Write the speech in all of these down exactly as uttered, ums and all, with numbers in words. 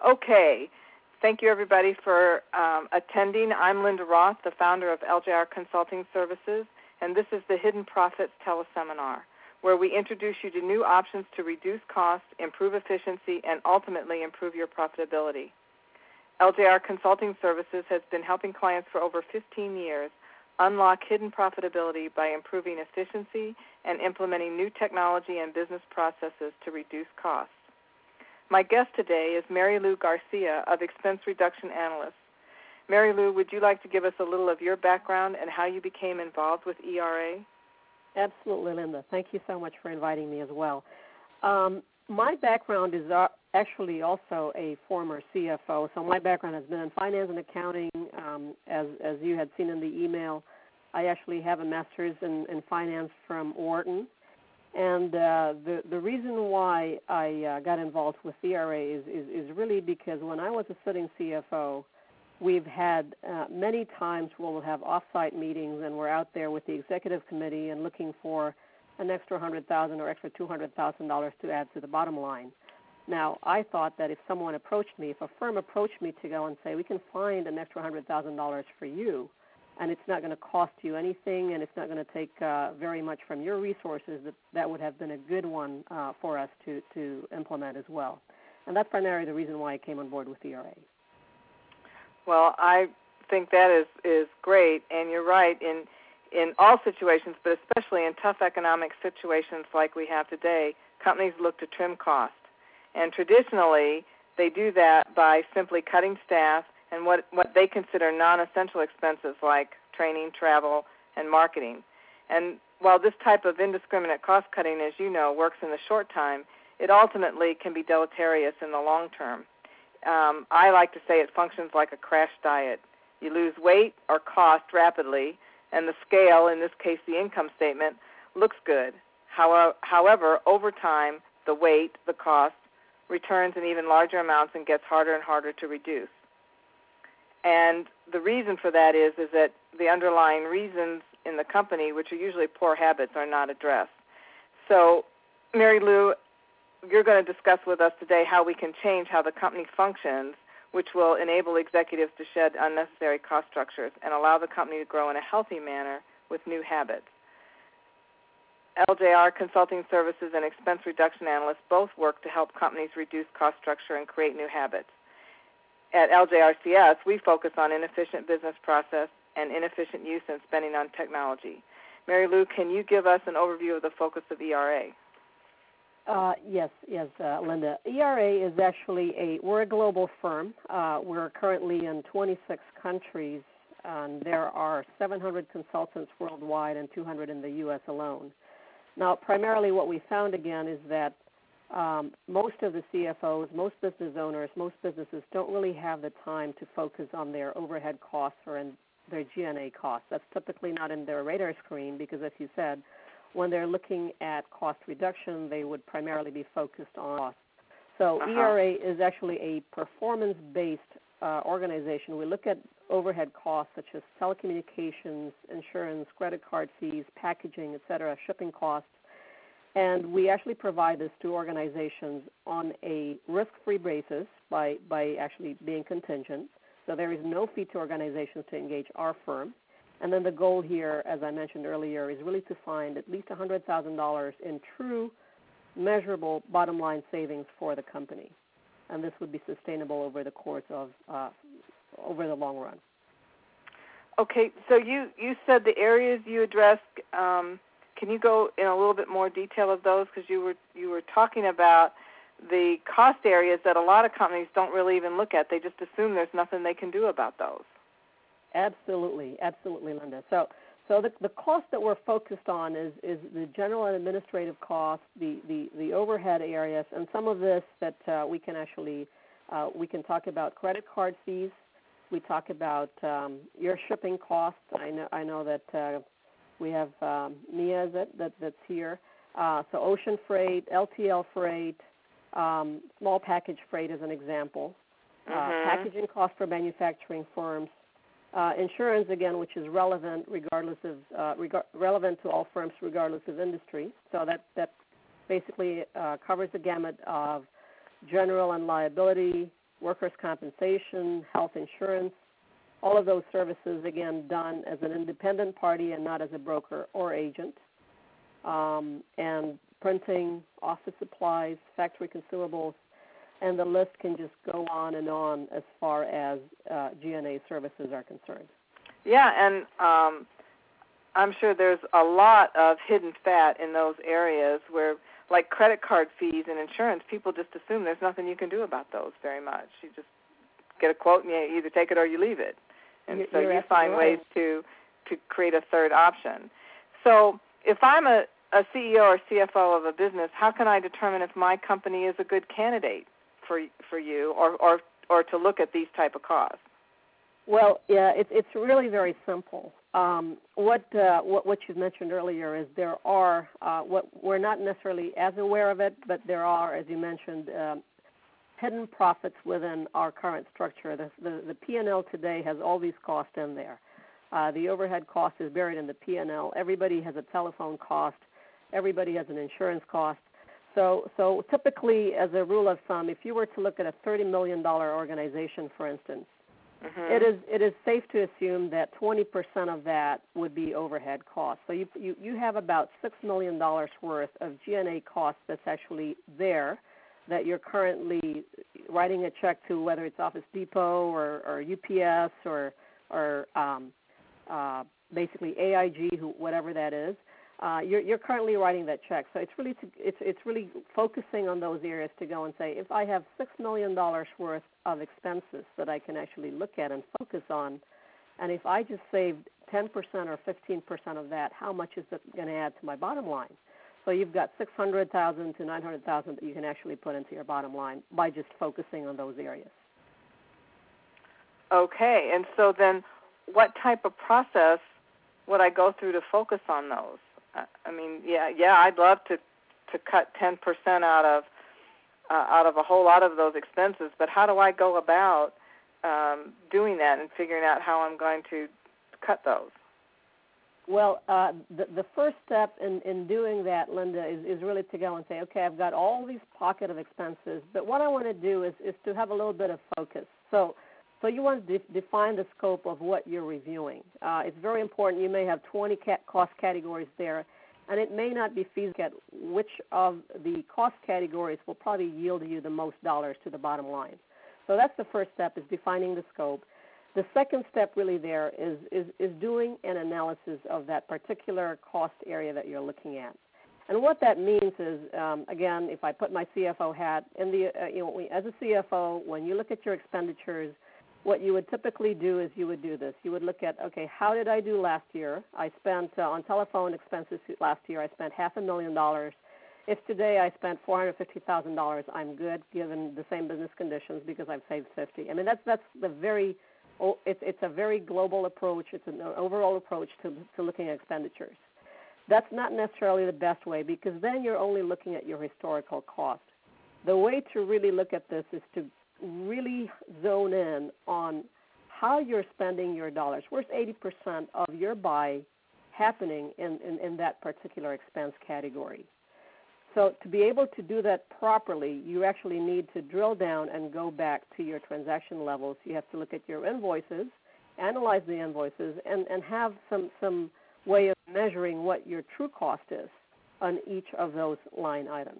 Okay. Thank you, everybody, for um, attending. I'm Linda Roth, the founder of L J R Consulting Services, and this is the Hidden Profits Teleseminar, where we introduce you to new options to reduce costs, improve efficiency, and ultimately improve your profitability. L J R Consulting Services has been helping clients for over fifteen years unlock hidden profitability by improving efficiency and implementing new technology and business processes to reduce costs. My guest today is Mary Lou Garcia of Expense Reduction Analysts. Mary Lou, would you like to give us a little of your background and how you became involved with E R A? Absolutely, Linda. Thank you so much for inviting me as well. Um, my background is uh, actually also a former C F O, so my background has been in finance and accounting. Um, as, as you had seen in the email, I actually have a master's in, in finance from Wharton. And uh, the, the reason why I uh, got involved with E R A is, is, is really because when I was a sitting C F O, we've had uh, many times where we'll have off-site meetings and we're out there with the executive committee and looking for an extra one hundred thousand dollars or extra two hundred thousand dollars to add to the bottom line. Now, I thought that if someone approached me, if a firm approached me to go and say, we can find an extra one hundred thousand dollars for you, and it's not going to cost you anything and it's not going to take uh, very much from your resources, that, that would have been a good one uh, for us to, to implement as well. And that's primarily the reason why I came on board with E R A. Well, I think that is, is great, and you're right. In in all situations, but especially in tough economic situations like we have today, companies look to trim costs. And traditionally, they do that by simply cutting staff and what, what they consider non-essential expenses like training, travel, and marketing. And while this type of indiscriminate cost-cutting, as you know, works in the short time, it ultimately can be deleterious in the long term. Um, I like to say it functions like a crash diet. You lose weight or cost rapidly, and the scale, in this case the income statement, looks good. However, over time, the weight, the cost, returns in even larger amounts and gets harder and harder to reduce. And the reason for that is, is that the underlying reasons in the company, which are usually poor habits, are not addressed. So, Mary Lou, you're going to discuss with us today how we can change how the company functions, which will enable executives to shed unnecessary cost structures and allow the company to grow in a healthy manner with new habits. L J R Consulting Services and Expense Reduction Analysts both work to help companies reduce cost structure and create new habits. At L J R C S, we focus on inefficient business process and inefficient use and spending on technology. Mary Lou, can you give us an overview of the focus of E R A? Uh, yes, yes, uh, Linda. E R A is actually a, we're a global firm. Uh, we're currently in twenty-six countries, and there are seven hundred consultants worldwide and two hundred in the U S alone. Now, primarily what we found, again, is that um, most of the C F Os, most business owners, most businesses don't really have the time to focus on their overhead costs or in their G and A costs. That's typically not in their radar screen because, as you said, when they're looking at cost reduction, they would primarily be focused on costs. So uh-huh. E R A is actually a performance-based uh, organization. We look at overhead costs such as telecommunications, insurance, credit card fees, packaging, et cetera, shipping costs, and we actually provide this to organizations on a risk-free basis by, by actually being contingent. So there is no fee to organizations to engage our firm. And then the goal here, as I mentioned earlier, is really to find at least one hundred thousand dollars in true, measurable bottom-line savings for the company. And this would be sustainable over the course of, uh, over the long run. Okay, so you, you said the areas you addressed, um, can you go in a little bit more detail of those? Because you were, you were talking about the cost areas that a lot of companies don't really even look at. They just assume there's nothing they can do about those. Absolutely, absolutely, Linda. So, so the, the cost that we're focused on is, is the general and administrative costs, the, the, the overhead areas, and some of this that uh, we can actually uh, we can talk about credit card fees. We talk about um, your shipping costs. I know I know that uh, we have um, Mia that, that that's here. Uh, so ocean freight, L T L freight, um, small package freight as an example. Mm-hmm. Uh, packaging costs for manufacturing firms. Uh, insurance, again, which is relevant regardless of uh, reg- relevant to all firms regardless of industry. So that that basically uh, covers the gamut of general and liability, workers' compensation, health insurance, all of those services, again, done as an independent party and not as a broker or agent. Um, and printing, office supplies, factory consumables, and the list can just go on and on as far as uh, G N A services are concerned. Yeah, and um, I'm sure there's a lot of hidden fat in those areas where, like credit card fees and insurance, people just assume there's nothing you can do about those very much. You just get a quote and you either take it or you leave it. And you're, so you're you find right. ways to, to create a third option. So if I'm a, a C E O or C F O of a business, how can I determine if my company is a good candidate for for you or, or, or to look at these type of costs? Well, yeah, it's it's really very simple. Um, what, uh, what what you mentioned earlier is there are uh, what we're not necessarily as aware of it, but there are, as you mentioned, um, hidden profits within our current structure. The the, the P and L today has all these costs in there. Uh, the overhead cost is buried in the P and L. Everybody has a telephone cost. Everybody has an insurance cost. So so typically, as a rule of thumb, if you were to look at a thirty million dollars organization, for instance, mm-hmm. it is it is safe to assume that twenty percent of that would be overhead costs. So you you, you have about six million dollars worth of G N A costs that's actually there that you're currently writing a check to, whether it's Office Depot or, or U P S or or um, uh, basically A I G, who, whatever that is. Uh, you're, you're currently writing that check, so it's really to, it's it's really focusing on those areas to go and say, if I have six million dollars worth of expenses that I can actually look at and focus on, and if I just saved ten percent or fifteen percent of that, how much is that going to add to my bottom line? So you've got six hundred thousand to nine hundred thousand that you can actually put into your bottom line by just focusing on those areas. Okay, and so then, what type of process would I go through to focus on those? I mean, yeah, yeah, I'd love to to cut ten percent out of uh, out of a whole lot of those expenses, but how do I go about um, doing that and figuring out how I'm going to cut those? Well, uh, the, the first step in, in doing that, Linda, is, is really to go and say, okay, I've got all these pocket of expenses, but what I want to do is, is to have a little bit of focus. So So you want to de- define the scope of what you're reviewing. Uh, it's very important. You may have twenty ca- cost categories there, and it may not be feasible at which of the cost categories will probably yield you the most dollars to the bottom line. So that's the first step, is defining the scope. The second step really there is, is, is doing an analysis of that particular cost area that you're looking at. And what that means is, um, again, if I put my C F O hat in the, uh, you know, as a C F O, when you look at your expenditures, what you would typically do is you would do this. You would look at, okay, how did I do last year? I spent uh, on telephone expenses last year, I spent half a million dollars. If today I spent four hundred fifty thousand dollars, I'm good given the same business conditions because I've saved fifty. I mean, that's that's the very, it's it's a very global approach. It's an overall approach to to looking at expenditures. That's not necessarily the best way, because then you're only looking at your historical cost. The way to really look at this is to really zone in on how you're spending your dollars. Where's eighty percent of your buy happening in, in, in that particular expense category? So to be able to do that properly, you actually need to drill down and go back to your transaction levels. You have to look at your invoices, analyze the invoices, and, and have some, some way of measuring what your true cost is on each of those line items.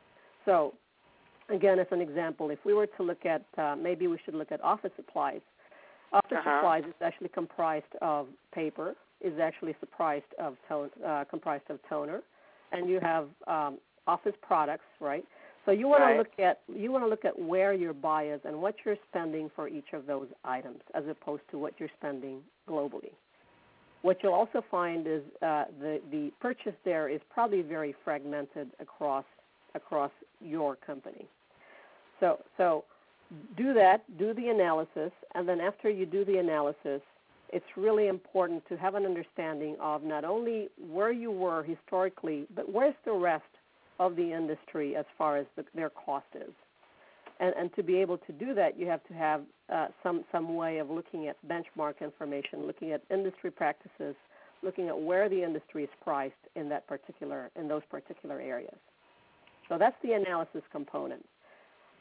So again, as an example, if we were to look at, uh, maybe we should look at office supplies. Office uh-huh. supplies is actually comprised of paper, is actually comprised of, tone, uh, comprised of toner, and you have um, office products, right? So you want right. to look at you want to look at where your buy is and what you're spending for each of those items, as opposed to what you're spending globally. What you'll also find is uh, the the purchase there is probably very fragmented across across your company. So so do that, do the analysis, and then after you do the analysis, it's really important to have an understanding of not only where you were historically, but where's the rest of the industry as far as the, their cost is. And, and to be able to do that, you have to have uh, some, some way of looking at benchmark information, looking at industry practices, looking at where the industry is priced in that particular in those particular areas. So that's the analysis component.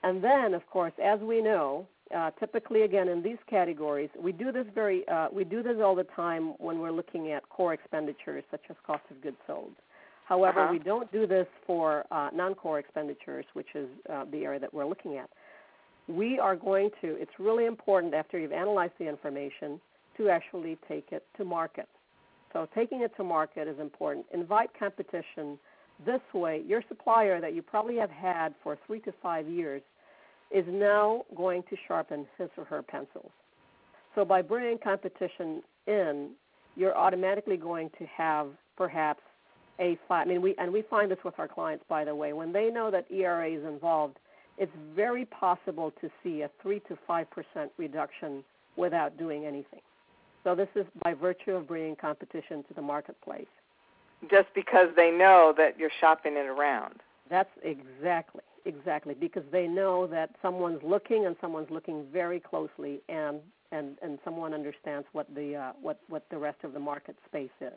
And then, of course, as we know, uh, typically, again, in these categories, we do this very, uh, we do this all the time when we're looking at core expenditures such as cost of goods sold. However, uh-huh. we don't do this for uh, non-core expenditures, which is uh, the area that we're looking at. We are going to, it's really important after you've analyzed the information to actually take it to market. So taking it to market is important. Invite competition. This way, your supplier that you probably have had for three to five years is now going to sharpen his or her pencils. So by bringing competition in, you're automatically going to have perhaps a five. I mean, we and we find this with our clients, by the way. When they know that E R A is involved, it's very possible to see a three to five percent reduction without doing anything. So this is by virtue of bringing competition to the marketplace. Just because they know that you're shopping it around. That's exactly, exactly, because they know that someone's looking and someone's looking very closely, and and, and someone understands what the uh, what what the rest of the market space is.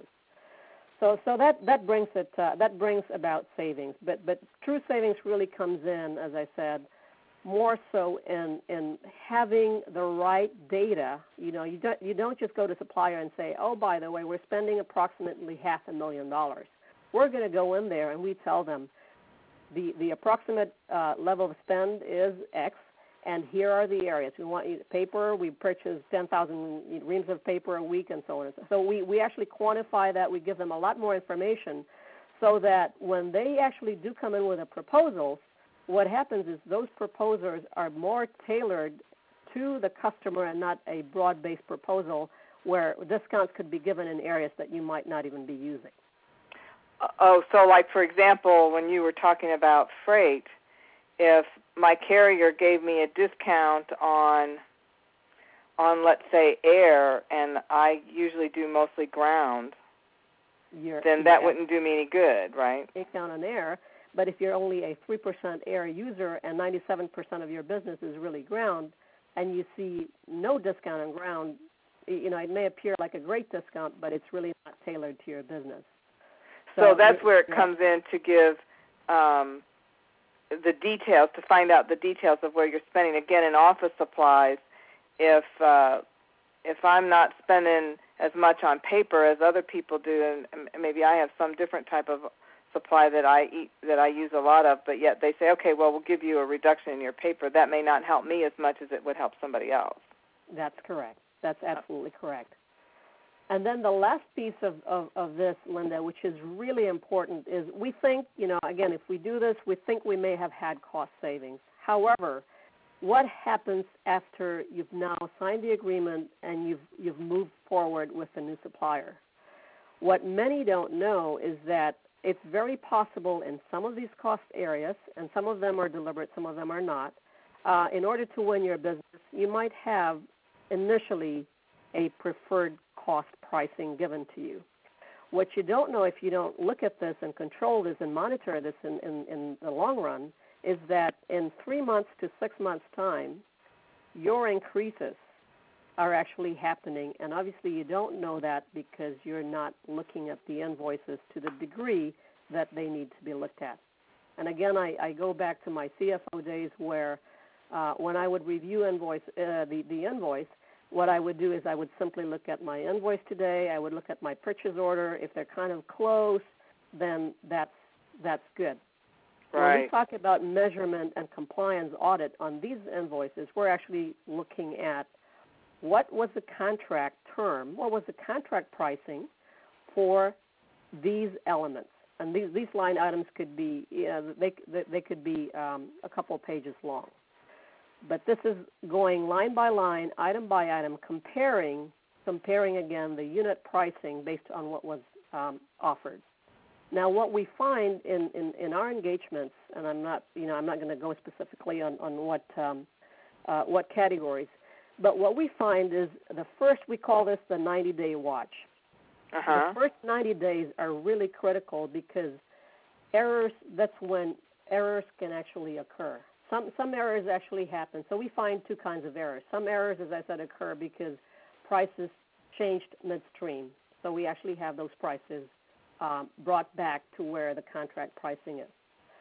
So so that that brings it uh, that brings about savings, but but true savings really comes in, as I said, more so in in having the right data. You know, you don't you don't just go to supplier and say, oh, by the way, we're spending approximately half a million dollars. We're going to go in there and we tell them the the approximate uh, level of spend is X, and here are the areas. We want you paper. We purchase ten thousand reams of paper a week, and so on. And so, so we we actually quantify that. We give them a lot more information, so that when they actually do come in with a proposal, what happens is those proposals are more tailored to the customer and not a broad-based proposal where discounts could be given in areas that you might not even be using. Oh, so like, for example, when you were talking about freight, if my carrier gave me a discount on, on let's say, air, and I usually do mostly ground, You're, then that wouldn't do me any good, right? Discount on air. But if you're only a three percent air user and ninety-seven percent of your business is really ground, and you see no discount on ground, you know, it may appear like a great discount, but it's really not tailored to your business. So, so that's where it comes in to give um, the details, to find out the details of where you're spending. Again, in office supplies, if uh, if I'm not spending as much on paper as other people do, and maybe I have some different type of supply that I eat, that I use a lot of, but yet they say, okay, well, we'll give you a reduction in your paper. That may not help me as much as it would help somebody else. That's correct. That's absolutely correct. And then the last piece of, of, of this, Linda, which is really important, is we think, you know, again, if we do this, we think we may have had cost savings. However, what happens after you've now signed the agreement and you've you've moved forward with the new supplier? What many don't know is that it's very possible in some of these cost areas, and some of them are deliberate, some of them are not, uh, in order to win your business, you might have initially a preferred cost pricing given to you. What you don't know if you don't look at this and control this and monitor this in, in, in the long run is that in three months to six months' time, your increases are actually happening, and obviously you don't know that because you're not looking at the invoices to the degree that they need to be looked at. And again, I, I go back to my C F O days where uh, when I would review invoice, uh, the, the invoice, what I would do is I would simply look at my invoice today, I would look at my purchase order. If they're kind of close, then that's, that's good. Right. When we talk about measurement and compliance audit on these invoices, we're actually looking at what was the contract term, what was the contract pricing for these elements. And these, these line items could be, you know, they, they could be um, a couple pages long. But this is going line by line, item by item, comparing, comparing again the unit pricing based on what was um, offered. Now, what we find in, in, in our engagements, and I'm not, you know, I'm not going to go specifically on, on what um, uh, what categories, but what we find is the first, we call this the ninety-day watch. Uh-huh. The first ninety days are really critical because errors, that's when errors can actually occur. Some some errors actually happen. So we find two kinds of errors. Some errors, as I said, occur because prices changed midstream. So we actually have those prices um, brought back to where the contract pricing is.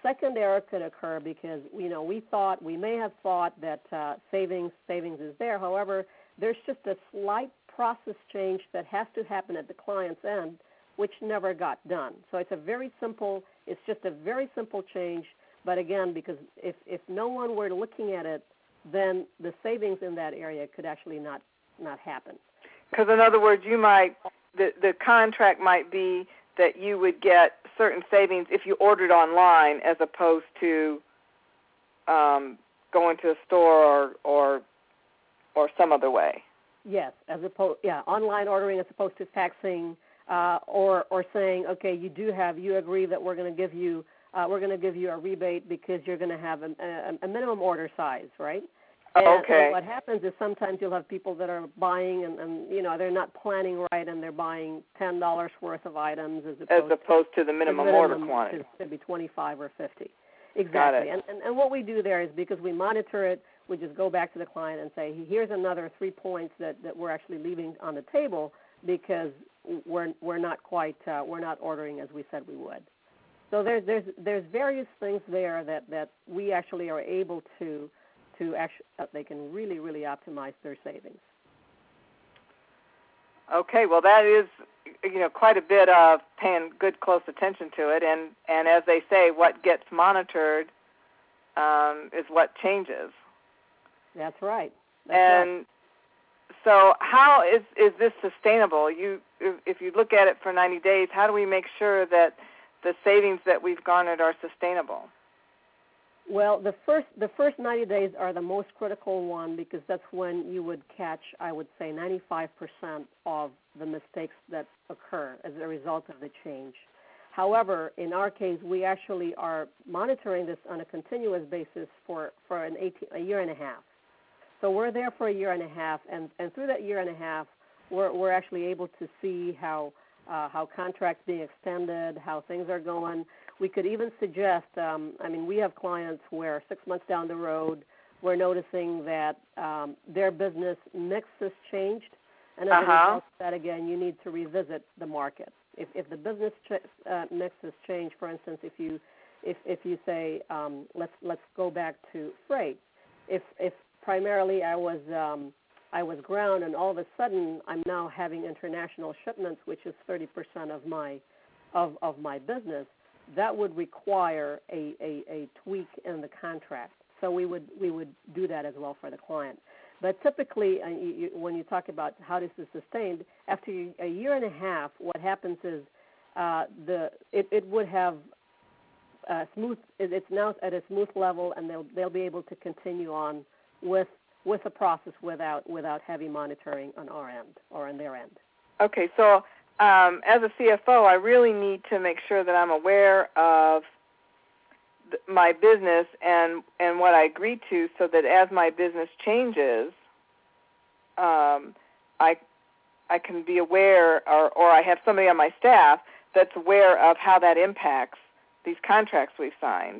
second error could occur because, you know, we thought, we may have thought that uh, savings savings is there. However, there's just a slight process change that has to happen at the client's end, which never got done. So it's a very simple, it's just a very simple change. But again, because if, if no one were looking at it, then the savings in that area could actually not, not happen. Because in other words, you might, the, the contract might be that you would get certain savings if you ordered online as opposed to um, going to a store or, or or some other way. Yes, as opposed, yeah, online ordering as opposed to faxing uh, or or saying, okay, you do have, you agree that we're going to give you, uh, we're going to give you a rebate because you're going to have a, a, a minimum order size, right? And, okay. and what happens is sometimes you'll have people that are buying and, and you know, they're not planning right and they're buying ten dollars worth of items as opposed, as opposed to, to the minimum, minimum order quantity. Could be twenty-five or fifty. Exactly. And, and and what we do there is because we monitor it, we just go back to the client and say, here's another three points that, that we're actually leaving on the table because we're we're not quite uh, we're not ordering as we said we would. So there's there's there's various things there that, that we actually are able to to actually uh, they can really really optimize their savings. Okay, well that is, you know, quite a bit of paying good close attention to it, and, and as they say, what gets monitored um, is what changes. That's right. That's and right. So how is is this sustainable? You, if you look at it for ninety days, how do we make sure that the savings that we've garnered are sustainable? Well, the first the first ninety days are the most critical one because that's when you would catch, I would say, ninety-five percent of the mistakes that occur as a result of the change. However, in our case, we actually are monitoring this on a continuous basis for, for an eighteen, a year and a half. So we're there for a year and a half, and, and through that year and a half, we're, we're actually able to see how uh, how contracts being extended, how things are going. We could even suggest, um, I mean, we have clients where six months down the road, we're noticing that um, their business mix has changed, and as uh-huh. a result of that, again, you need to revisit the market. If, if the business ch- uh, mix has changed, for instance, if you if, if you say, um, let's let's go back to freight, if if primarily I was um, I was ground, and all of a sudden I'm now having international shipments, which is thirty percent of my of, of my business, that would require a, a, a tweak in the contract. So we would we would do that as well for the client. But typically, uh, you, you, when you talk about how this is sustained, after a year and a half, what happens is uh, the it, it would have uh, smooth. It, it's now at a smooth level, and they'll they'll be able to continue on with with the process without without heavy monitoring on our end or on their end. Okay, so um, as a C F O, I really need to make sure that I'm aware of th- my business and, and what I agree to, so that as my business changes, um, I I can be aware, or, or I have somebody on my staff that's aware of how that impacts these contracts we've signed.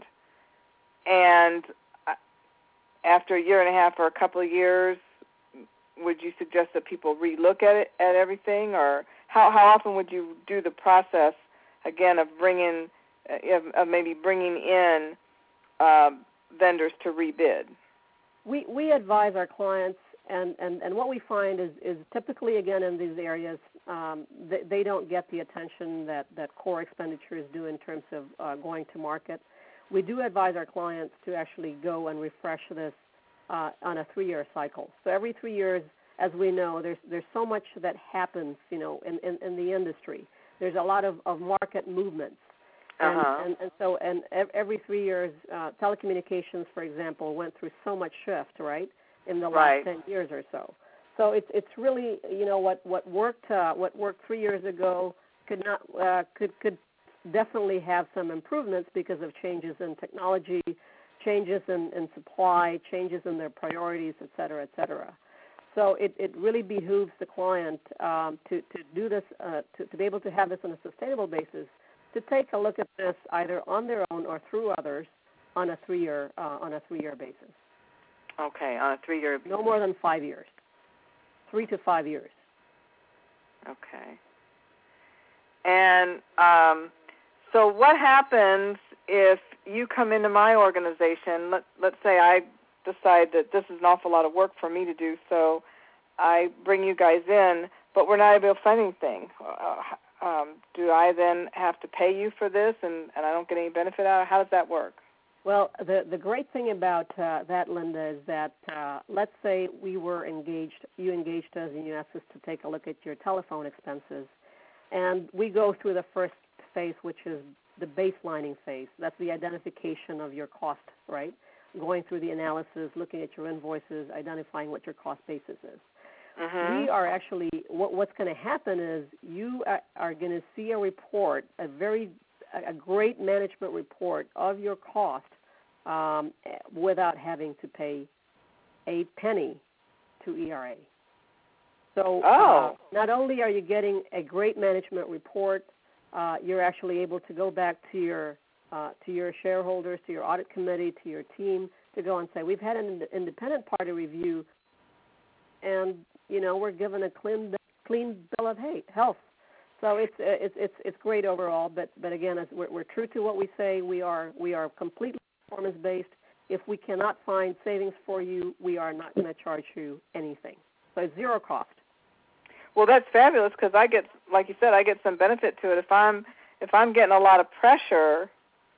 And after a year and a half or a couple of years, would you suggest that people relook at it, at everything, or how, how often would you do the process again of bringing, of, of maybe bringing in uh, vendors to rebid? We we advise our clients, and, and, and what we find is, is typically again in these areas um, they, they don't get the attention that, that core expenditures do in terms of uh, going to market. We do advise our clients to actually go and refresh this uh, on a three-year cycle. So every three years, as we know, there's there's so much that happens, you know, in, in, in the industry. There's a lot of, of market movements. And, uh-huh. and, and so and every three years, uh, telecommunications, for example, went through so much shift, right, in the last right. ten years or so. So it's it's really, you know, what what worked uh, what worked three years ago could not uh, could could definitely have some improvements because of changes in technology, changes in, in supply, changes in their priorities, et cetera, et cetera. So it, it really behooves the client um, to, to do this, uh, to, to be able to have this on a sustainable basis, to take a look at this either on their own or through others on a three-year uh, on a three-year basis. Okay, on a three-year. No more than five years, three to five years. Okay. And um, So what happens if you come into my organization? Let, let's say I decide that this is an awful lot of work for me to do, so I bring you guys in, but we're not able to find anything. Uh, um, do I then have to pay you for this, and, and I don't get any benefit out of it? How does that work? Well, the, the great thing about uh, that, Linda, is that uh, let's say we were engaged, you engaged us and you asked us to take a look at your telephone expenses, and we go through the first phase, which is the baselining phase. That's the identification of your cost, right? Going through the analysis, looking at your invoices, identifying what your cost basis is. Mm-hmm. We are actually, what, what's going to happen is you are, are going to see a report, a very, a great management report of your cost um, without having to pay a penny to E R A. So oh. uh, not only are you getting a great management report, uh, you're actually able to go back to your uh, to your shareholders, to your audit committee, to your team, to go and say, we've had an independent party review, and you know we're given a clean clean bill of health. So it's it's it's it's great overall. But but again, as we're, we're true to what we say. We are we are completely performance based. If we cannot find savings for you, we are not going to charge you anything. So it's zero cost. Well, that's fabulous because I get, like you said, I get some benefit to it. If I'm if I'm getting a lot of pressure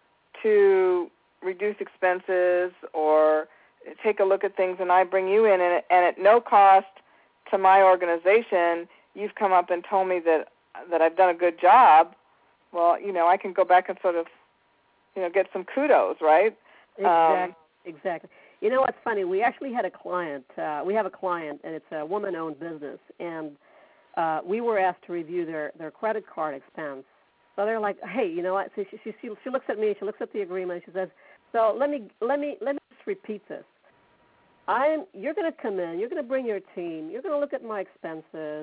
to reduce expenses or take a look at things, and I bring you in, and, and at no cost to my organization, you've come up and told me that that I've done a good job. Well, you know, I can go back and sort of, you know, get some kudos, right? Exactly. Um, exactly. You know what's funny? We actually had a client. Uh, we have a client, and it's a woman-owned business, and uh, we were asked to review their, their credit card expense. So they're like, hey, you know what? So she, she, she looks at me. She looks at the agreement. She says, so let me let me let me just repeat this. I'm. You're going to come in. You're going to bring your team. You're going to look at my expenses,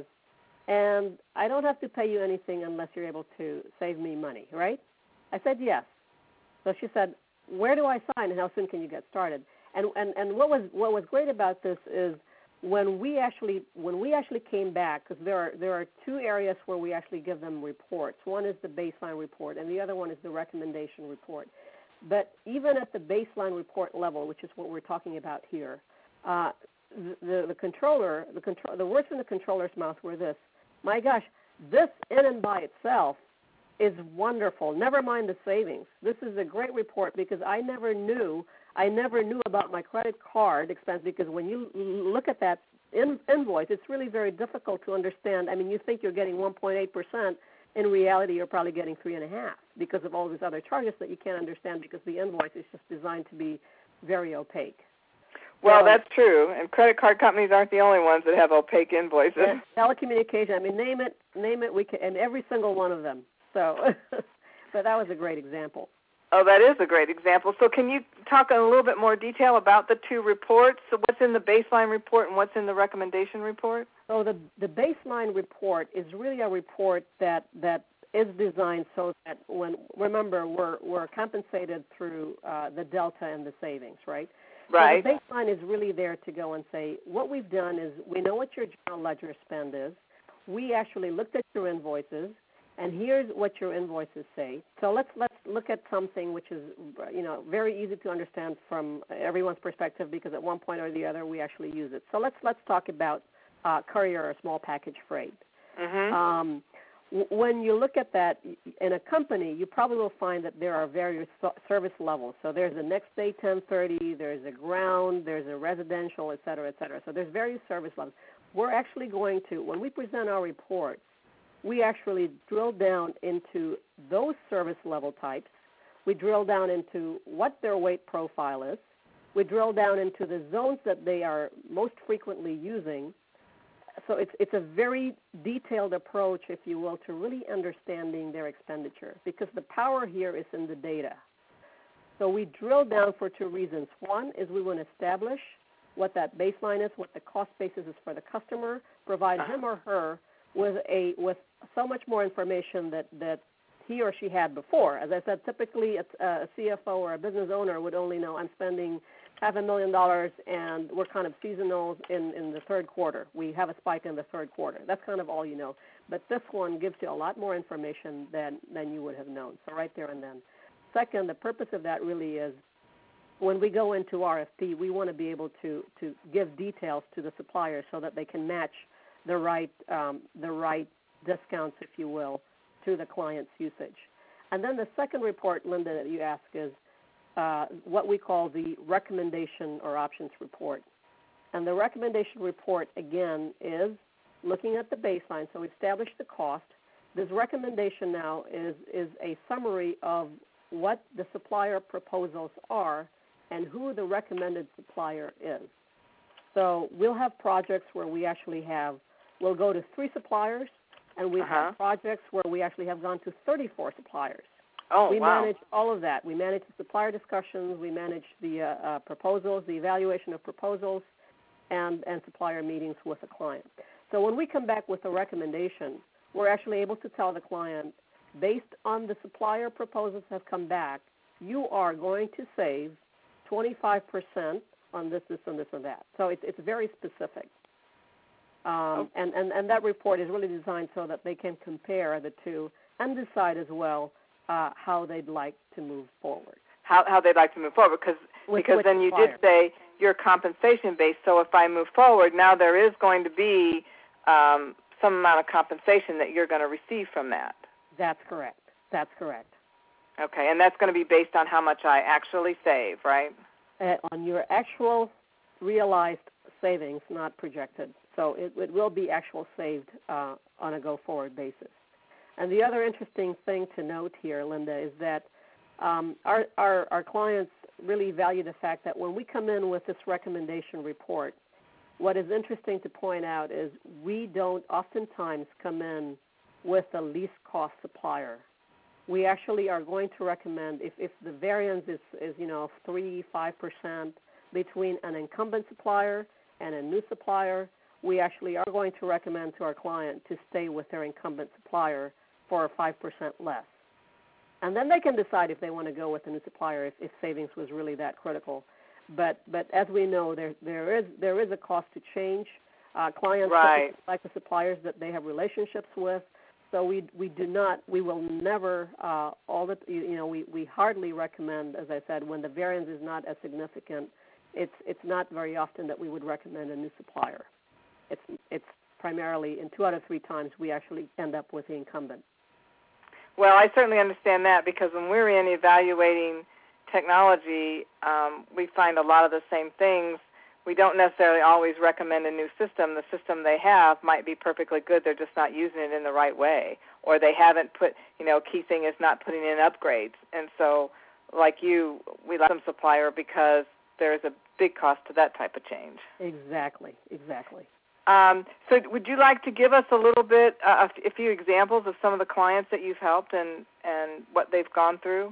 and I don't have to pay you anything unless you're able to save me money, right? I said yes. So she said, where do I sign, and how soon can you get started? And and, and what was what was great about this is when we actually when we actually came back, because there are there are two areas where we actually give them reports. One is the baseline report, and the other one is the recommendation report. But even at the baseline report level, which is what we're talking about here, uh, the, the the controller the control the words in the controller's mouth were this: my gosh, this in and by itself is wonderful. Never mind the savings. This is a great report because I never knew I never knew about my credit card expense, because when you look at that in, invoice, it's really very difficult to understand. I mean, you think you're getting one point eight percent. In reality, you're probably getting three and a half because of all these other charges that you can't understand because the invoice is just designed to be very opaque. Well, so, that's true, and credit card companies aren't the only ones that have opaque invoices. Yeah, telecommunication. I mean, name it, name it. We can, and every single one of them. So, but that was a great example. Oh, that is a great example. So can you talk in a little bit more detail about the two reports? So what's in the baseline report and what's in the recommendation report? So the, the baseline report is really a report that, that is designed so that when, remember, we're, we're compensated through uh, the delta and the savings, right? Right. So the baseline is really there to go and say, what we've done is we know what your general ledger spend is. We actually looked at your invoices, and here's what your invoices say. So let's let's look at something which is, you know, very easy to understand from everyone's perspective, because at one point or the other we actually use it. So let's let's talk about uh, courier or small package freight. Mm-hmm. Um, w- when you look at that in a company, you probably will find that there are various so- service levels. So there's a next day ten thirty, there's a ground, there's a residential, et cetera, et cetera. So there's various service levels. We're actually going to, when we present our reports, we actually drill down into those service level types. We drill down into what their weight profile is. We drill down into the zones that they are most frequently using. So it's it's a very detailed approach, if you will, to really understanding their expenditure, because the power here is in the data. So we drill down for two reasons. One is we want to establish what that baseline is, what the cost basis is for the customer, provide him or her with a with so much more information that, that he or she had before. As I said, typically a, a C F O or a business owner would only know I'm spending half a million dollars and we're kind of seasonal in, in the third quarter. We have a spike in the third quarter. That's kind of all you know. But this one gives you a lot more information than, than you would have known, so right there and then. Second, the purpose of that really is when we go into R F P, we want to be able to, to give details to the suppliers so that they can match the right um, the right discounts, if you will, to the client's usage. And then the second report, Linda, that you ask is uh, what we call the recommendation or options report. And the recommendation report, again, is looking at the baseline, so we establish the cost. This recommendation now is, is a summary of what the supplier proposals are and who the recommended supplier is. So we'll have projects where we actually have, we'll go to three suppliers, and we uh-huh. have projects where we actually have gone to thirty-four suppliers. Oh, we wow. manage all of that. We manage the supplier discussions, we manage the uh, uh, proposals, the evaluation of proposals, and, and supplier meetings with the client. So when we come back with a recommendation, we're actually able to tell the client, based on the supplier proposals that have come back, you are going to save twenty-five percent on this, this, and this, and that. So it's, it's very specific. Um, oh. and, and, and that report is really designed so that they can compare the two and decide as well uh, how they'd like to move forward. How, how they'd like to move forward, because With, because with then you supplier. did say you're compensation-based, so if I move forward, now there is going to be um, some amount of compensation that you're going to receive from that. That's correct. That's correct. Okay, and that's going to be based on how much I actually save, right? Uh, on your actual realized savings, not projected. So it, it will be actual saved uh, on a go-forward basis. And the other interesting thing to note here, Linda, is that um, our, our, our clients really value the fact that when we come in with this recommendation report, what is interesting to point out is we don't oftentimes come in with the least cost supplier. We actually are going to recommend, if, if the variance is, is, you know, three, five percent between an incumbent supplier and a new supplier, we actually are going to recommend to our client to stay with their incumbent supplier for five percent less. And then they can decide if they want to go with a new supplier if, if savings was really that critical. But but as we know, there there is there is a cost to change. Uh, clients right. like the suppliers that they have relationships with. So we we do not we will never uh, all the you know we, we hardly recommend, as I said, when the variance is not as significant. It's it's not very often that we would recommend a new supplier. It's it's primarily in two out of three times we actually end up with the incumbent. Well, I certainly understand that, because when we're in evaluating technology, um, we find a lot of the same things. We don't necessarily always recommend a new system. The system they have might be perfectly good. They're just not using it in the right way, or they haven't put, you know, key thing is not putting in upgrades. And so, like you, we like some supplier because there is a big cost to that type of change. Exactly, exactly. Um, so would you like to give us a little bit, uh, a few examples of some of the clients that you've helped and, and what they've gone through?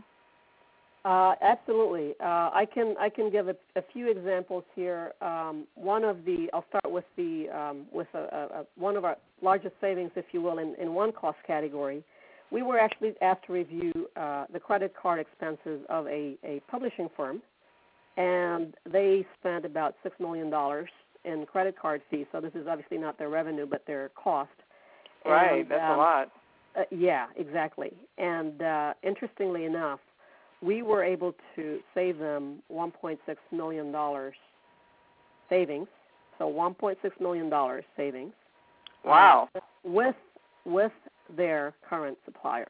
Uh, absolutely. Uh, I can I can give a, a few examples here. Um, one of the I'll start with the um, with a, a, a, one of our largest savings, if you will, in, in one cost category. We were actually asked to review uh, the credit card expenses of a, a publishing firm, and they spent about six million dollars in credit card fees. So this is obviously not their revenue, but their cost. Right, and, that's um, a lot. Uh, yeah, exactly. And uh, interestingly enough, we were able to save them one point six million dollars savings, so one point six million dollars savings. Wow. Uh, with with their current supplier.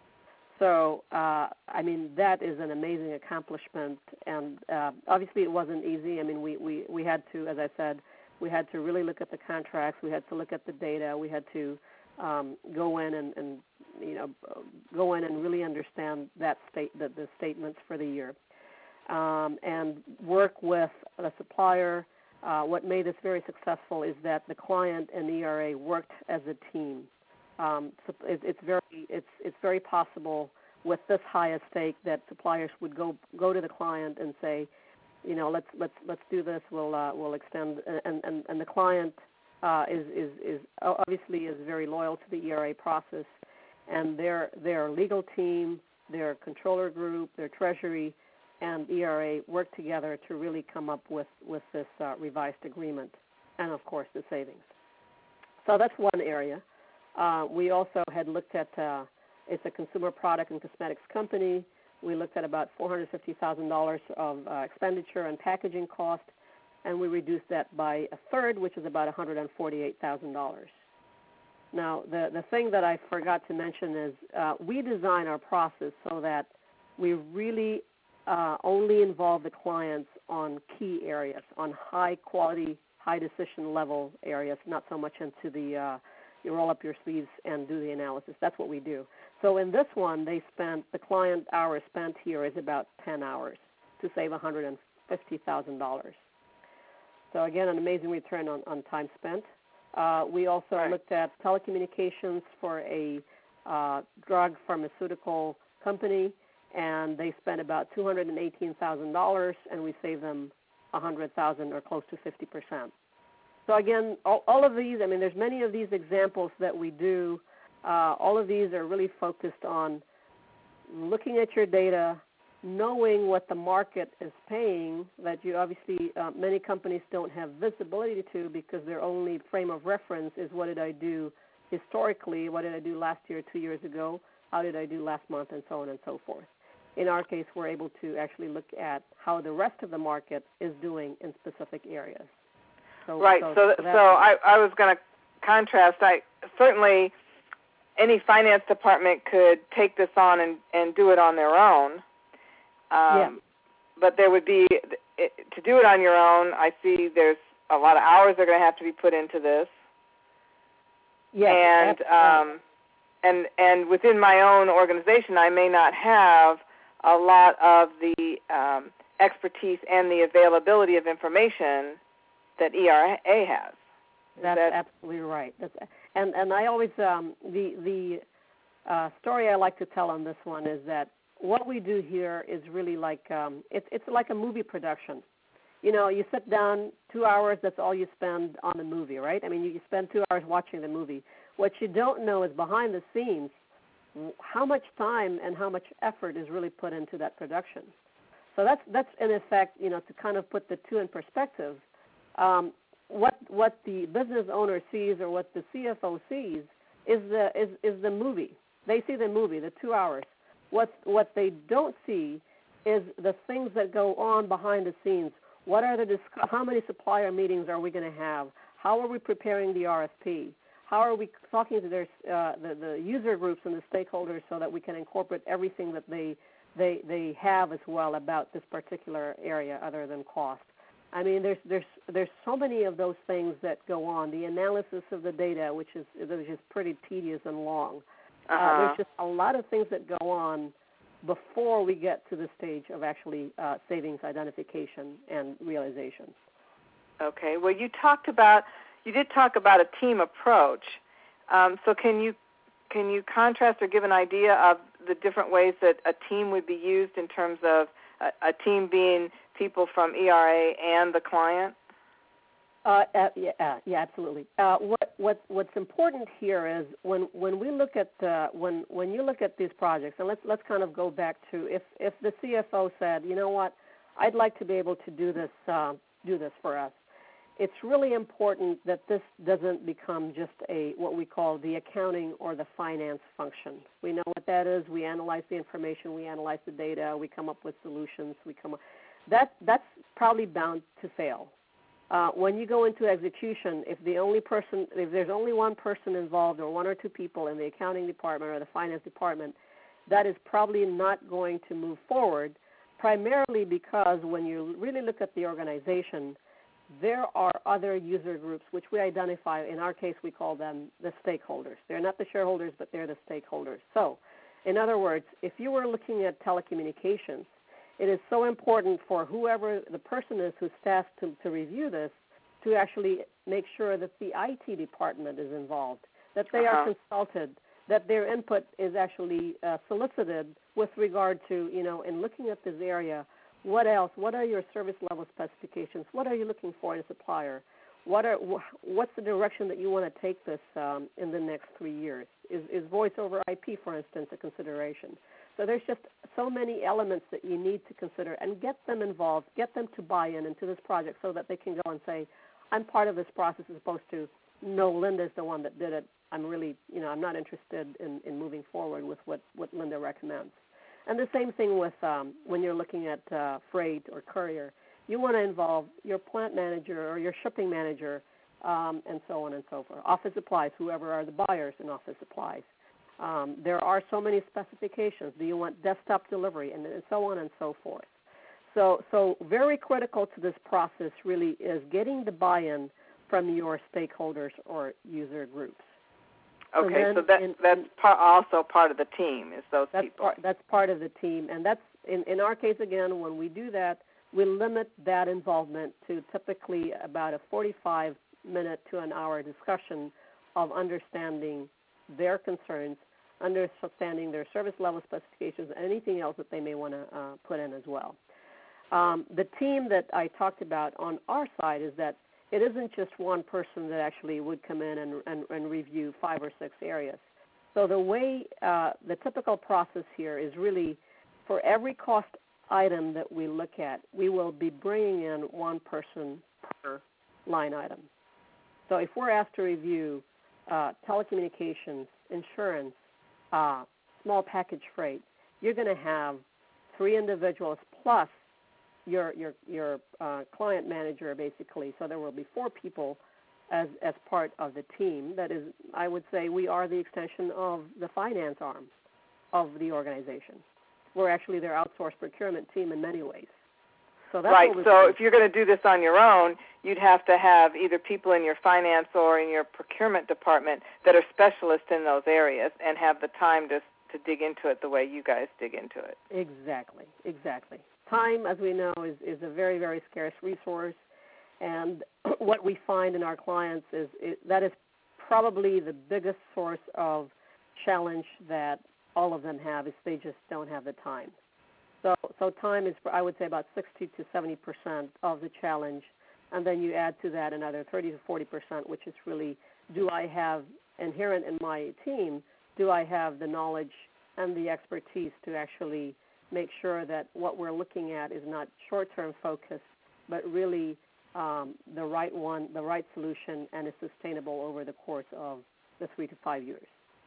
So, uh, I mean, that is an amazing accomplishment, and uh, obviously it wasn't easy. I mean, we, we, we had to, as I said, we had to really look at the contracts, we had to look at the data, we had to um, go in and, and you know, go in and really understand that state, the, the statements for the year, um, and work with the supplier. Uh, what made this very successful is that the client and E R A worked as a team. Um, so it, it's very, it's it's very possible with this high a stake that suppliers would go go to the client and say, you know, let's let's let's do this. We'll uh, we'll extend, and and, and the client uh, is, is is obviously is very loyal to the E R A process. and their their legal team, their controller group, their treasury, and E R A worked together to really come up with, with this uh, revised agreement and, of course, the savings. So that's one area. Uh, we also had looked at, uh, it's a consumer product and cosmetics company. We looked at about four hundred fifty thousand dollars of uh, expenditure and packaging cost, and we reduced that by a third, which is about one hundred forty-eight thousand dollars. Now, the, the thing that I forgot to mention is uh, we design our process so that we really uh, only involve the clients on key areas, on high-quality, high-decision-level areas, not so much into the uh, you roll up your sleeves and do the analysis. That's what we do. So in this one, they spent, the client hours spent here is about ten hours to save one hundred fifty thousand dollars. So again, an amazing return on, on time spent. Uh, we also right. looked at telecommunications for a uh, drug pharmaceutical company, and they spent about two hundred eighteen thousand dollars, and we saved them one hundred thousand dollars or close to fifty percent. So again, all, all of these, I mean, there's many of these examples that we do. Uh, all of these are really focused on looking at your data, knowing what the market is paying, that you obviously, uh, many companies don't have visibility to because their only frame of reference is what did I do historically, what did I do last year, two years ago, how did I do last month, and so on and so forth. In our case, we're able to actually look at how the rest of the market is doing in specific areas. So, right. So, so, so, so I, I was going to contrast. I certainly any finance department could take this on and, and do it on their own. Um, yeah. But there would be, to do it on your own, I see there's a lot of hours that are going to have to be put into this. Yes, and um, and and within my own organization, I may not have a lot of the um, expertise and the availability of information that E R A has. Is That's that... absolutely right. That's, and and I always um, the the uh, story I like to tell on this one is that what we do here is really like um, it's it's like a movie production. You know, you sit down two hours. That's all you spend on the movie, right? I mean, you spend two hours watching the movie. What you don't know is behind the scenes how much time and how much effort is really put into that production. So that's that's in effect, you know, to kind of put the two in perspective. Um, what what the business owner sees or what the C F O sees is the is, is the movie. They see the movie, the two hours. What what they don't see is the things that go on behind the scenes. What are the discuss- how many supplier meetings are we going to have? How are we preparing the R F P? How are we talking to their uh, the, the user groups and the stakeholders so that we can incorporate everything that they they they have as well about this particular area other than cost? I mean, there's there's there's so many of those things that go on. The analysis of the data, which is which is pretty tedious and long. Uh-huh. Uh, there's just a lot of things that go on before we get to the stage of actually uh, savings identification and realization. Okay. Well, you talked about you did talk about a team approach. Um, so can you can you contrast or give an idea of the different ways that a team would be used in terms of a, a team being people from E R A and the client? Uh, uh, yeah, uh, yeah, absolutely. Uh, what what what's important here is when, when we look at uh, when when you look at these projects, and let's let's kind of go back to if, if the C F O said, you know what, I'd like to be able to do this uh, do this for us. It's really important that this doesn't become just a what we call the accounting or the finance function. We know what that is. We analyze the information. We analyze the data. We come up with solutions. We come up. That that's probably bound to fail. Uh, when you go into execution, if the only person, if there's only one person involved or one or two people in the accounting department or the finance department, that is probably not going to move forward, primarily because when you really look at the organization, there are other user groups which we identify. In our case, we call them the stakeholders. They're not the shareholders, but they're the stakeholders. So, in other words, if you were looking at telecommunications, it is so important for whoever the person is who's tasked to, to review this to actually make sure that the I T department is involved, that they uh-huh. are consulted, that their input is actually uh, solicited with regard to, you know, in looking at this area, what else, what are your service level specifications, what are you looking for in a supplier, what are what's the direction that you want to take this um, in the next three years? Is, is voice over I P, for instance, a consideration? So there's just so many elements that you need to consider and get them involved, get them to buy in into this project so that they can go and say, I'm part of this process, as opposed to, no, Linda's the one that did it. I'm really, you know, I'm not interested in, in moving forward with what, what Linda recommends. And the same thing with um, when you're looking at uh, freight or courier. You want to involve your plant manager or your shipping manager, um, and so on and so forth. Office supplies, whoever are the buyers in office supplies. Um, there are so many specifications. Do you want desktop delivery, and, and so on and so forth. So, so very critical to this process really is getting the buy-in from your stakeholders or user groups. Okay, so, so that in, that's in, par- also part of the team, is those that's people. Part, that's part of the team, and that's in, in our case again. When we do that, we limit that involvement to typically about a forty-five minute to an hour discussion of understanding their concerns, understanding their service level specifications, and anything else that they may want to uh, put in as well. Um, the team that I talked about on our side is that it isn't just one person that actually would come in and, and, and review five or six areas. So the way, uh, the typical process here is really for every cost item that we look at, we will be bringing in one person per line item. So if we're asked to review uh, telecommunications, insurance, uh, small package freight, you're going to have three individuals plus your your your uh, client manager, basically. So there will be four people as as part of the team. That is, I would say, we are the extension of the finance arm of the organization. We're actually their outsourced procurement team in many ways. So that's right. What we're so doing. If you're going to do this on your own, you'd have to have either people in your finance or in your procurement department that are specialists in those areas and have the time to to dig into it the way you guys dig into it. Exactly. Exactly. Time, as we know, is, is a very, very scarce resource, and what we find in our clients is it, that is probably the biggest source of challenge that all of them have, is they just don't have the time. So, so time is, I would say, about sixty to seventy percent of the challenge, and then you add to that another thirty to forty percent, which is really, do I have inherent in my team, do I have the knowledge and the expertise to actually make sure that what we're looking at is not short-term focused, but really um, the right one, the right solution, and is sustainable over the course of the three to five years.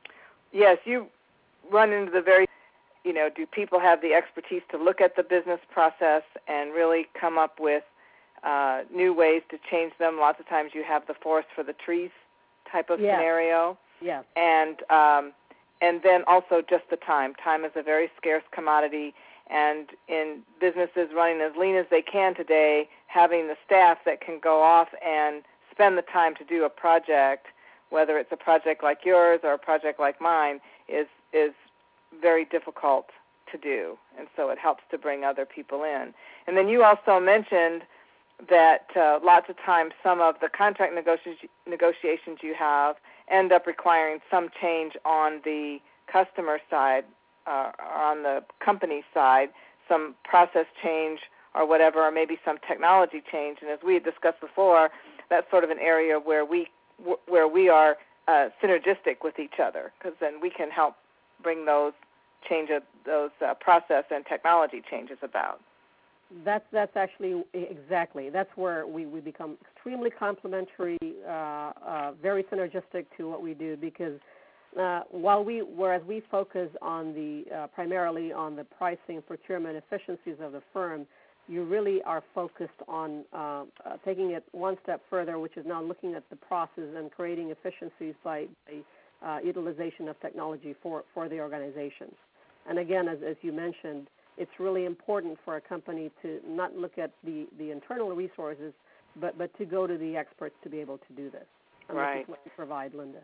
Yes, you run into the very, you know, do people have the expertise to look at the business process and really come up with uh, new ways to change them? Lots of times you have the forest for the trees type of yes. scenario. Yes. And um, and then also just the time. Time is a very scarce commodity, and in businesses running as lean as they can today, having the staff that can go off and spend the time to do a project, whether it's a project like yours or a project like mine, is is very difficult to do. And so it helps to bring other people in. And then you also mentioned that uh, lots of times some of the contract negoti- negotiations you have end up requiring some change on the customer side, uh, or on the company side, some process change or whatever, or maybe some technology change. And as we had discussed before, that's sort of an area where we where we are uh, synergistic with each other, because then we can help bring those change of those uh, process and technology changes about. That's that's actually exactly. That's where we, we become extremely complementary, uh, uh, very synergistic to what we do, because uh, while we, whereas we focus on the uh, primarily on the pricing, procurement, efficiencies of the firm, you really are focused on uh, uh, taking it one step further, which is now looking at the process and creating efficiencies by, by uh, utilization of technology for, for the organizations. And again, as, as you mentioned, it's really important for a company to not look at the, the internal resources, but, but to go to the experts to be able to do this. And right. This is what we provide, Linda.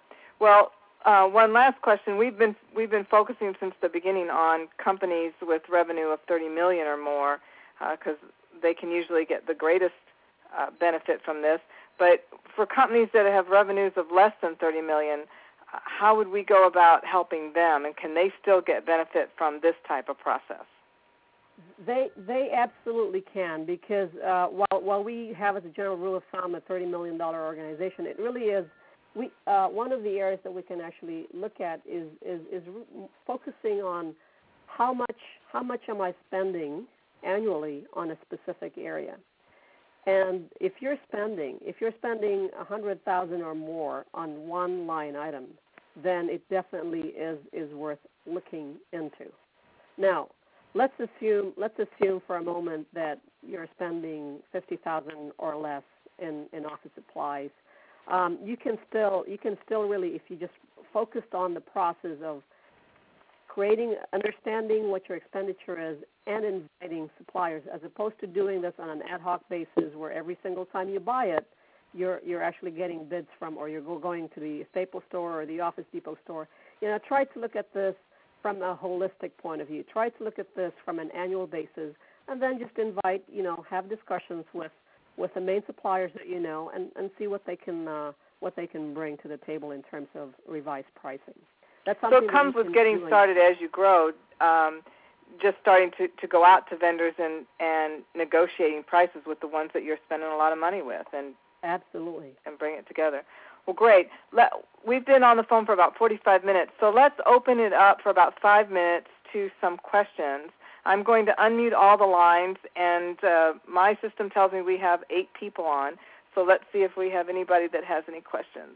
Well, uh, one last question. We've been we've been focusing since the beginning on companies with revenue of thirty million dollars or more, because uh, they can usually get the greatest uh, benefit from this. But for companies that have revenues of less than thirty million dollars, how would we go about helping them, and can they still get benefit from this type of process? They they absolutely can, because uh, while while we have as a general rule of thumb a thirty million dollars organization, it really is we uh, one of the areas that we can actually look at is is, is focusing on how much how much am I spending annually on a specific area. And if you're spending if you're spending a hundred thousand or more on one line item, then it definitely is, is worth looking into. Now, let's assume let's assume for a moment that you're spending fifty thousand or less in, in office supplies. Um, you can still you can still really, if you just focused on the process of creating, understanding what your expenditure is, and inviting suppliers, as opposed to doing this on an ad hoc basis where every single time you buy it, you're you're actually getting bids from, or you're going to the Staples store or the Office Depot store. You know, try to look at this from a holistic point of view. Try to look at this from an annual basis, and then just invite, you know, have discussions with, with the main suppliers that you know, and, and see what they can uh, what they can bring to the table in terms of revised pricing. That's so it comes with getting started as you grow, um, just starting to, to go out to vendors and, and negotiating prices with the ones that you're spending a lot of money with, and absolutely, and bring it together. Well, great. Let, we've been on the phone for about forty-five minutes, so let's open it up for about five minutes to some questions. I'm going to unmute all the lines, and uh, my system tells me we have eight people on, so let's see if we have anybody that has any questions.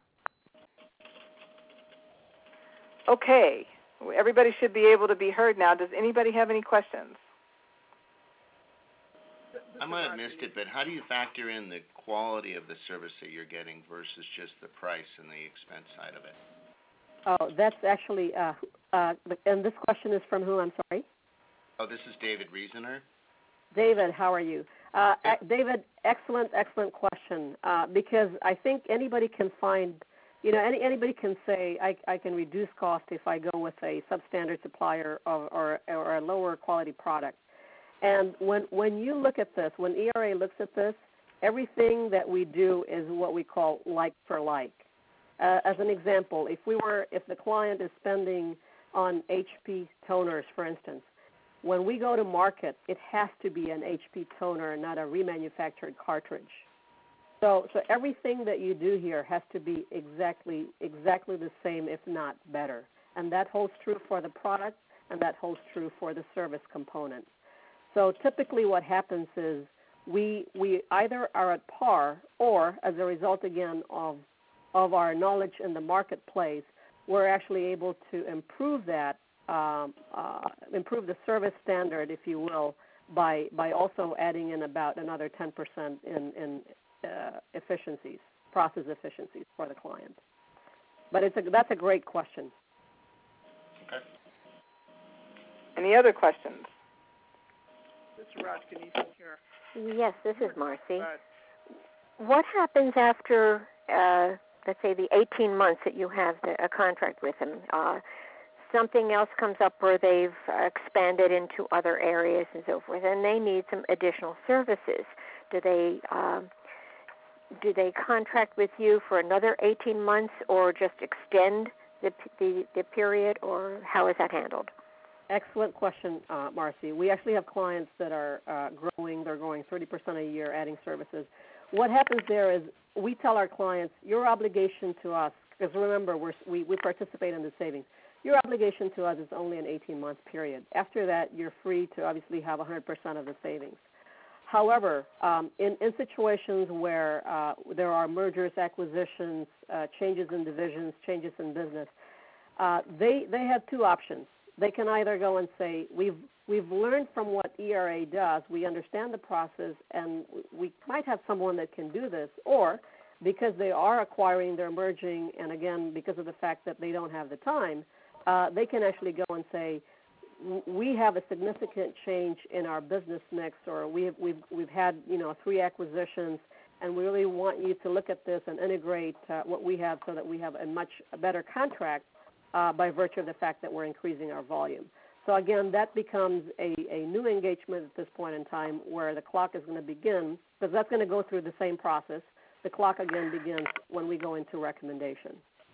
Okay. Everybody should be able to be heard now. Does anybody have any questions? I might have missed it, but how do you factor in the quality of the service that you're getting versus just the price and the expense side of it? Oh, that's actually, uh, uh, and this question is from who, I'm sorry? Oh, this is David Reasoner. David, how are you? Uh, David, excellent, excellent question, uh, because I think anybody can find, you know, any, anybody can say, I, I can reduce cost if I go with a substandard supplier or, or, or a lower quality product. And when when you look at this, when E R A looks at this, everything that we do is what we call like for like. Uh, as an example, if we were, if the client is spending on H P toners, for instance, when we go to market, it has to be an H P toner, not a remanufactured cartridge. So, so everything that you do here has to be exactly exactly the same, if not better. And that holds true for the product, and that holds true for the service component. So typically what happens is we we either are at par, or as a result, again, of of our knowledge in the marketplace, we're actually able to improve that, um, uh, improve the service standard, if you will, by by also adding in about another ten percent in, in uh, efficiencies, process efficiencies for the client. But it's a, that's a great question. Okay. Any other questions? This is Raj Ganesan here. Yes, this is Marcy. What happens after, uh, let's say, the eighteen months that you have the, a contract with them? Uh, something else comes up where they've expanded into other areas and so forth, and they need some additional services. Do they uh, do they contract with you for another eighteen months, or just extend the the, the period, or how is that handled? Excellent question, uh, Marcy. We actually have clients that are uh, growing. They're growing thirty percent a year, adding services. What happens there is we tell our clients, your obligation to us, because remember, we're, we, we participate in the savings, your obligation to us is only an eighteen-month period. After that, you're free to obviously have one hundred percent of the savings. However, um, in, in situations where uh, there are mergers, acquisitions, uh, changes in divisions, changes in business, uh, they, they have two options. They can either go and say, we've we've learned from what E R A does, we understand the process, and we might have someone that can do this, or because they are acquiring, they're merging, and again, because of the fact that they don't have the time, uh, they can actually go and say, we have a significant change in our business mix, or we've we've we've had you know three acquisitions, and we really want you to look at this and integrate uh, what we have so that we have a much better contract. Uh, by virtue of the fact that we're increasing our volume. So again, that becomes a, a new engagement at this point in time where the clock is going to begin, because that's going to go through the same process. The clock again begins when we go into recommendation.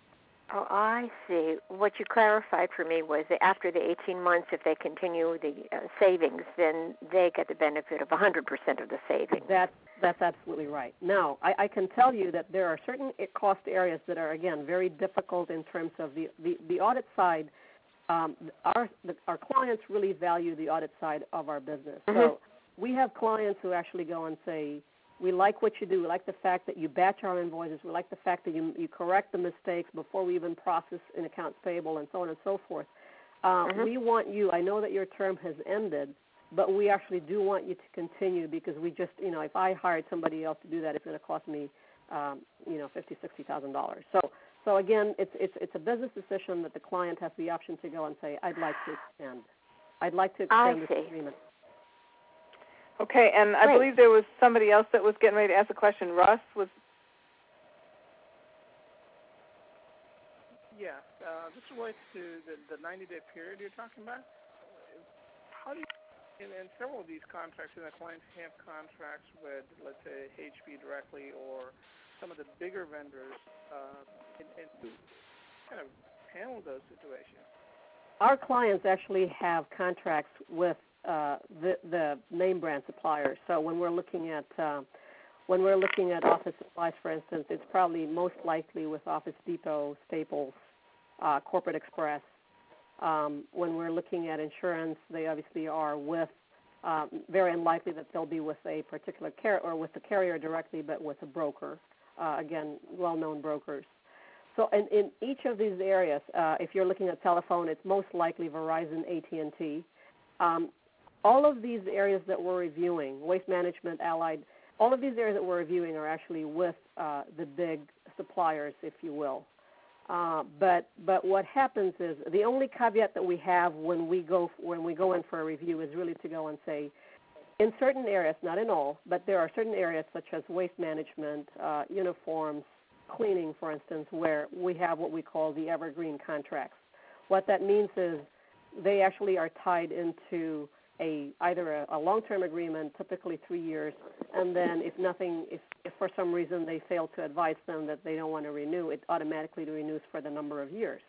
Oh, I see. What you clarified for me was that after the eighteen months, if they continue the uh, savings, then they get the benefit of one hundred percent of the savings. That's, that's absolutely right. Now, I, I can tell you that there are certain cost areas that are, again, very difficult in terms of the, the, the audit side. Um, our, the, our clients really value the audit side of our business. Mm-hmm. So we have clients who actually go and say, we like what you do. We like the fact that you batch our invoices. We like the fact that you, you correct the mistakes before we even process an accounts payable and so on and so forth. Uh, mm-hmm. We want you, I know that your term has ended, but we actually do want you to continue because we just, you know, if I hired somebody else to do that, it's going to cost me, um, you know, fifty thousand dollars, sixty thousand dollars. So, so again, it's, it's, it's a business decision that the client has the option to go and say, I'd like to extend. I'd like to extend this agreement. Okay, and I Great. believe there was somebody else that was getting ready to ask a question. Russ was. Yeah, uh, this relates to the, the ninety-day period you're talking about. How do you, in, in several of these contracts, and the clients have contracts with, let's say, H P directly or some of the bigger vendors, uh, and, and to kind of handle those situations? Our clients actually have contracts with Uh, the, the name brand suppliers. So when we're looking at uh, when we're looking at office supplies, for instance, it's probably most likely with Office Depot, Staples, uh, Corporate Express. Um, when we're looking at insurance, they obviously are with. Um, very unlikely that they'll be with a particular carrier or with the carrier directly, but with a broker. Uh, again, well-known brokers. So in, in each of these areas, uh, if you're looking at telephone, it's most likely Verizon, A T and T. Um, all of these areas that we're reviewing, waste management, allied, all of these areas that we're reviewing are actually with uh, the big suppliers, if you will. Uh, but but what happens is the only caveat that we have when we go when we go in for a review is really to go and say, in certain areas, not in all, but there are certain areas such as waste management, uh, uniforms, cleaning, for instance, where we have what we call the evergreen contracts. What that means is they actually are tied into a either a, a long-term agreement, typically three years, and then if nothing, if, if for some reason they fail to advise them that they don't want to renew, it automatically renews for the number of years.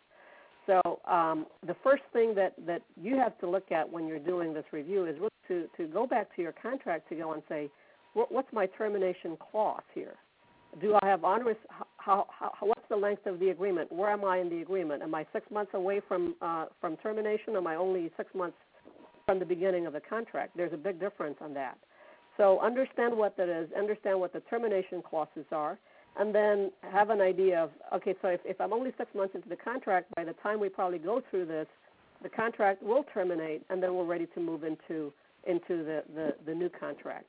So um, the first thing that, that you have to look at when you're doing this review is really to, to go back to your contract to go and say, what, what's my termination clause here? Do I have onerous, how, how, what's the length of the agreement? Where am I in the agreement? Am I six months away from uh, from termination? Am I only six months from the beginning of the contract? There's a big difference on that. So understand what that is, understand what the termination clauses are, and then have an idea of, okay, so if, if I'm only six months into the contract, by the time we probably go through this, the contract will terminate, and then we're ready to move into into the, the, the new contract.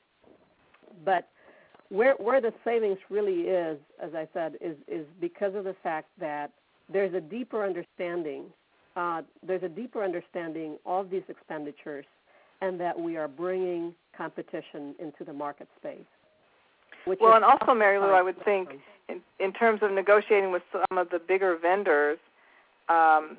But Where where the savings really is, as I said, is, is because of the fact that there's a deeper understanding, uh, there's a deeper understanding of these expenditures, and that we are bringing competition into the market space. Which well, is and also, Mary Lou, I would think in, in terms of negotiating with some of the bigger vendors, um,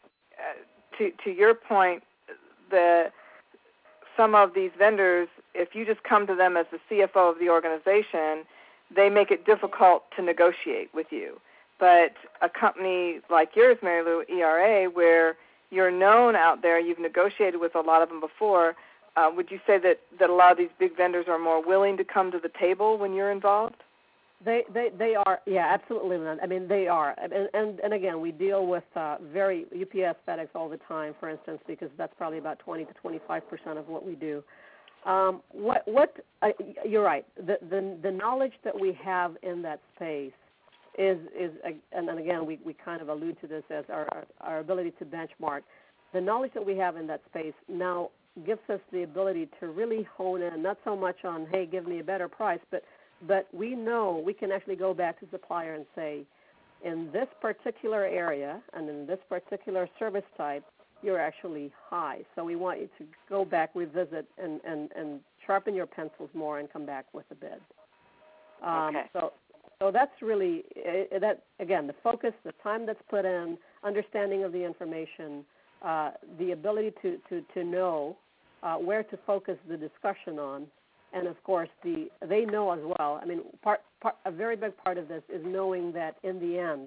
to to your point, the some of these vendors, if you just come to them as the C F O of the organization, they make it difficult to negotiate with you. But a company like yours, Mary Lou, E R A, where you're known out there, you've negotiated with a lot of them before, uh, would you say that, that a lot of these big vendors are more willing to come to the table when you're involved? They they, they are, yeah, absolutely. I mean, they are. And, and, and again, we deal with uh, very U P S, FedEx all the time, for instance, because that's probably about twenty to twenty-five percent of what we do. Um, what what uh, you're right. The, the the knowledge that we have in that space is is and, and again we, we kind of allude to this as our our ability to benchmark. The knowledge that we have in that space now gives us the ability to really hone in, not so much on, hey, give me a better price, but but we know we can actually go back to the supplier and say, in this particular area and in this particular service type, you're actually high. So we want you to go back, revisit, and, and, and sharpen your pencils more and come back with a bid. Um, okay. So so that's really, that again, the focus, the time that's put in, understanding of the information, uh, the ability to, to, to know uh, where to focus the discussion on, and, of course, the they know as well. I mean, part, part, a very big part of this is knowing that in the end,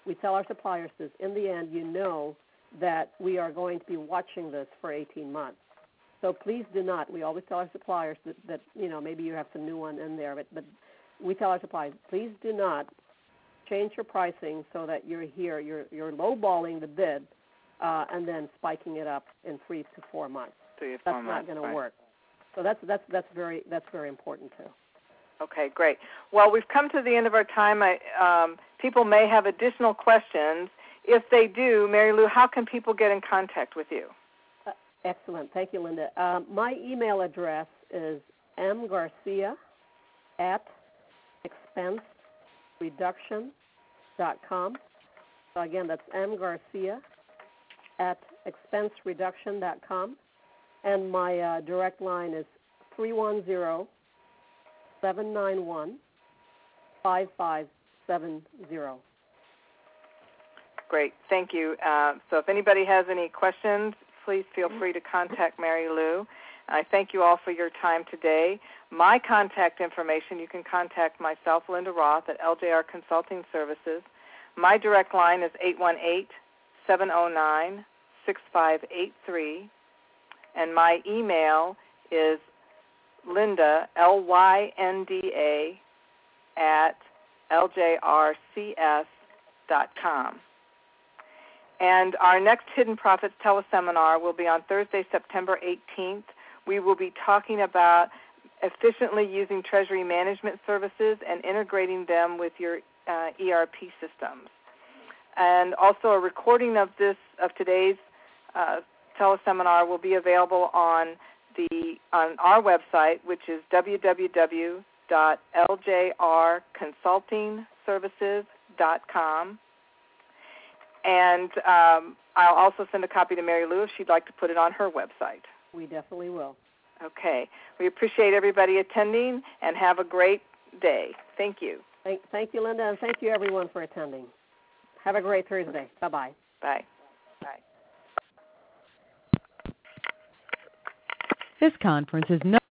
we tell our suppliers this. In the end, you know that we are going to be watching this for eighteen months. So please do not. We always tell our suppliers that, that you know, maybe you have some new one in there, but, but we tell our suppliers, please do not change your pricing so that you're here, you're, you're lowballing the bid uh, and then spiking it up in three to four months. Three to that's four not months, going right. to work. So that's, that's, that's, very, that's very important, too. Okay, great. Well, we've come to the end of our time. I, um, people may have additional questions. If they do, Mary Lou, how can people get in contact with you? Uh, excellent. Thank you, Linda. Um, my email address is mgarcia at expense reduction dot com. So, again, that's mgarcia at expense reduction dot com. And my uh, direct line is three one zero, seven nine one, five five seven zero. Great, thank you. Uh, so if anybody has any questions, please feel free to contact Mary Lou. I thank you all for your time today. My contact information, you can contact myself, Linda Roth, at L J R Consulting Services. My direct line is eight one eight, seven oh nine, six five eight three, and my email is Linda, L Y N D A, at L J R C S dot com. And our next Hidden Profits teleseminar will be on Thursday, September eighteenth. We will be talking about efficiently using treasury management services and integrating them with your uh, E R P systems. And also a recording of this of today's uh, teleseminar will be available on the on our website, which is w w w dot l j r consulting services dot com. And um, I'll also send a copy to Mary Lou if she'd like to put it on her website. We definitely will. Okay. We appreciate everybody attending, and have a great day. Thank you. Thank, thank you, Linda, and thank you, everyone, for attending. Have a great Thursday. Bye-bye. Bye. Bye. This conference is no